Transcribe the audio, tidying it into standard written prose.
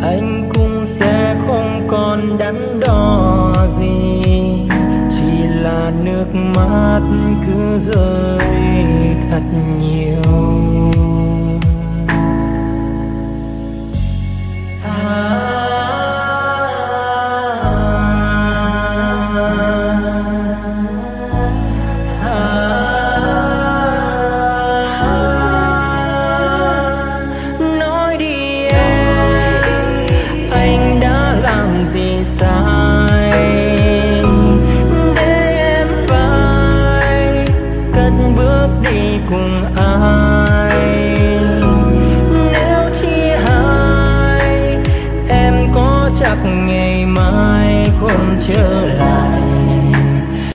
anh cũng sẽ không còn đắn đo gì, chỉ là nước mắt cứ rơi thật nhiều.